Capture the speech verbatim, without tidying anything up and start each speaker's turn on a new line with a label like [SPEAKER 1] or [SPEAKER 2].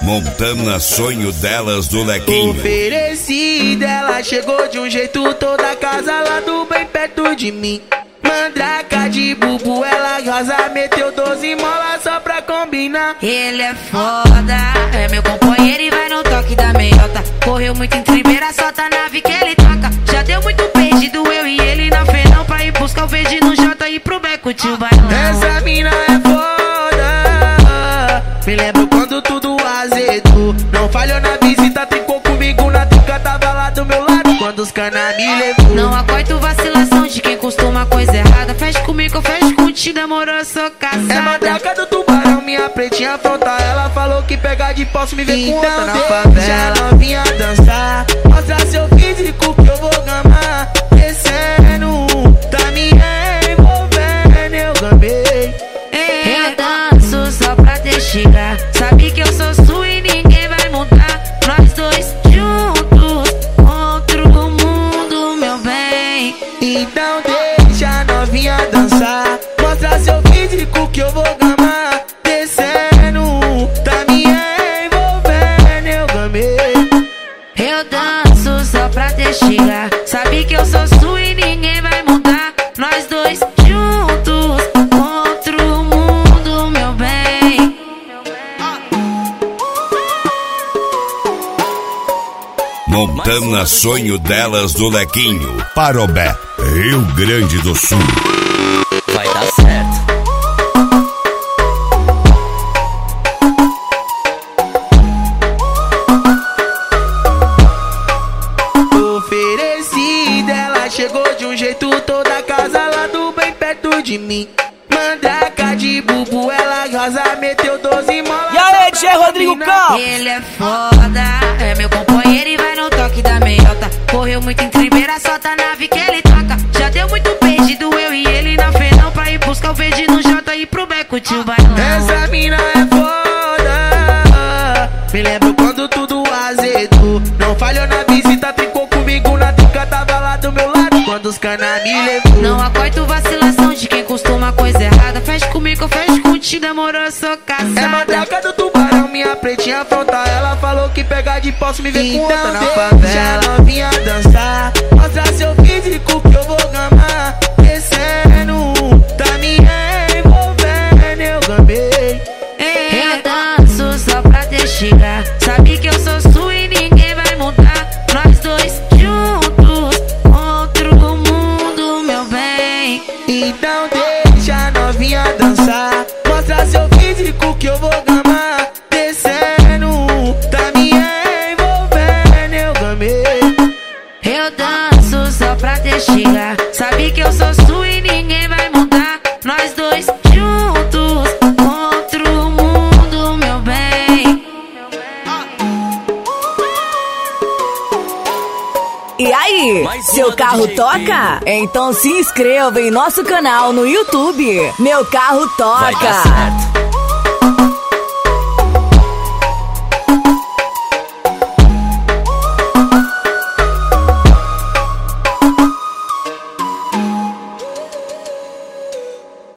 [SPEAKER 1] Montana, sonho delas do Lequinho.
[SPEAKER 2] Oferecida, ela chegou de um jeito, toda a casa lá do bem perto de mim. Mandraca de bubu, ela rosa, meteu doze molas só pra combinar.
[SPEAKER 3] Ele é foda, é meu companheiro e vai no toque da meiota. Correu muito em primeira, solta a nave que ele toca. Já deu muito perdido eu e ele na fenão, pra ir buscar o verde no J e ir pro beco tio bailão.
[SPEAKER 2] Essa mina é foda, me lembro quando tudo azedou. Não falhou na visita, trincou comigo na trinca, tava lá do meu lado quando os cana me levou.
[SPEAKER 3] Não aguento vacilação de quem costuma coisa errada. Fecha comigo, eu fecho contigo, demorou, eu sou caçada.
[SPEAKER 2] É mandraca do tubarão, minha pretinha afronta. Ela falou que pegar de posse me vê com outra na favela. Novinha dançar, mostra seu físico que eu vou gamar. Descendo, tá me envolvendo, eu gamei.
[SPEAKER 3] Eu danço só pra te chegar. Sabe que eu sou sua e ninguém vai mudar. Nós dois juntos contra o mundo, meu bem.
[SPEAKER 2] Então deixa a novinha dançar, mostra seu físico que eu vou gamar. Descendo, tá me envolvendo, eu gamei.
[SPEAKER 3] Eu danço só pra te chegar. Sabe que eu sou sua e ninguém vai mudar. Nós dois juntos contra o mundo, meu bem.
[SPEAKER 1] Montana, sonho delas do Lequinho. Parobé, Rio Grande do Sul.
[SPEAKER 4] Vai dar certo.
[SPEAKER 2] Oferecida, ela chegou de um jeito, toda a casa lá do bem perto de mim. Mandraca de bubu, ela rosa, meteu doze molas.
[SPEAKER 4] E aí, Tchê Rodrigo Campos?
[SPEAKER 3] Ele é foda, é meu companheiro e vai no toque da meiota. Correu muito em primeira, solta a nave que ele toca. Já deu muito perdido eu e ele na fenão, pra ir buscar o verde no J e ir pro beco tio bailão.
[SPEAKER 2] Essa mina é foda, me lembro quando tudo azedou. Não falhou na visita, trincou comigo na trinca, tava lá do meu lado quando os cana me levou.
[SPEAKER 3] Não aguento vacilação de quem costuma coisa errada. Fecha comigo, eu fecho contigo, demorou, eu sou caçada.
[SPEAKER 2] É mandraca do tubarão, minha pretinha afronta. Ela falou que pegar de posse me vê com outra na favela. Novinha dançar, mostra seu físico que eu vou gamar. Descendo, tá me envolvendo, eu gamei.
[SPEAKER 3] Eu danço só pra te chegar. Sabe que eu sou sua e ninguém vai mudar. Nós dois juntos contra o mundo, meu bem.
[SPEAKER 2] Então deixa a novinha dançar, mostra seu físico que eu vou gamar. Descendo, tá me envolvendo, eu gamei.
[SPEAKER 3] Eu danço só pra te chegar. Sabe que eu sou sua e ninguém vai mudar. Nós dois juntos contra o mundo, meu bem.
[SPEAKER 5] E aí, seu carro toca? Então se inscreva em nosso canal no YouTube. Meu Carro Toca.
[SPEAKER 4] Vai dar certo.